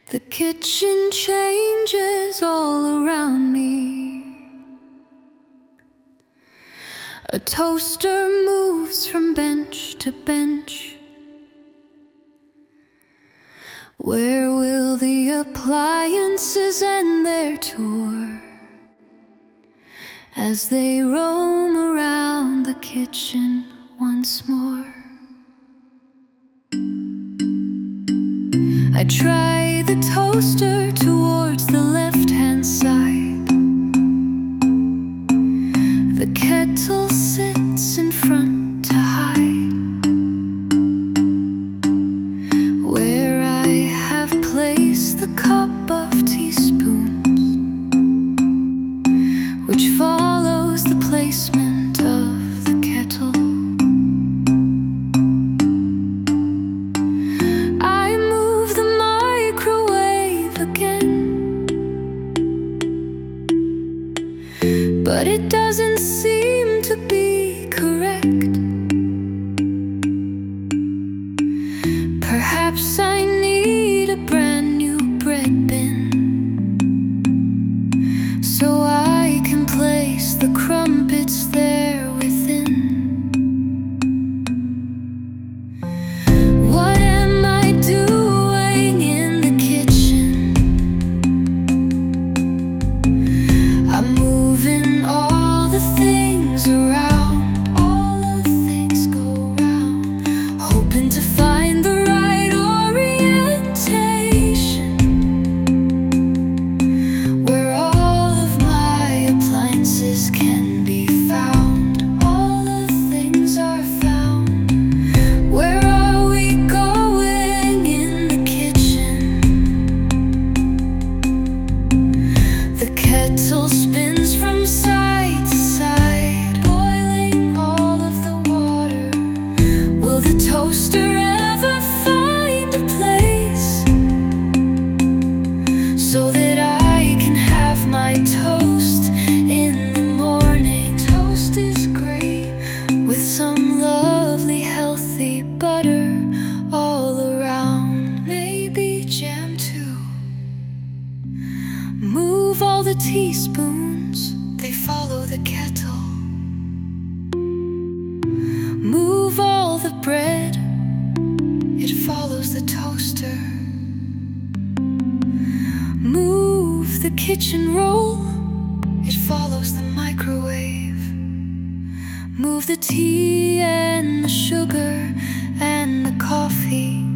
The kitchen changes all around me. A toaster moves from bench to bench. Where will the appliances end their tour as they roam around the kitchen once more? I try the toaster towards the left-hand side. The kettle sits in front to hide where I have placed the cup of teaspoons, which follows the placement of the kettle. But it doesn't seem to be correct. Perhaps I need a brand new bread bin, so I can place the crumpets there within. What am I doing in the kitchen? I'm moving all the things around, all of things go round, hoping to find the right orientation, where all of my appliances can be found. All of things are found. Where are we going in the kitchen? The kettle spins from side to side, boiling all of the water. Will the toaster ever find a place so that I can have my toast in the morning? Toast is great with some lovely healthy butter all around, maybe jam too. Move all the teaspoons, they follow the kettle. Move all the bread, it follows the toaster. Move the kitchen roll, it follows the microwave. Move the tea and the sugar and the coffee,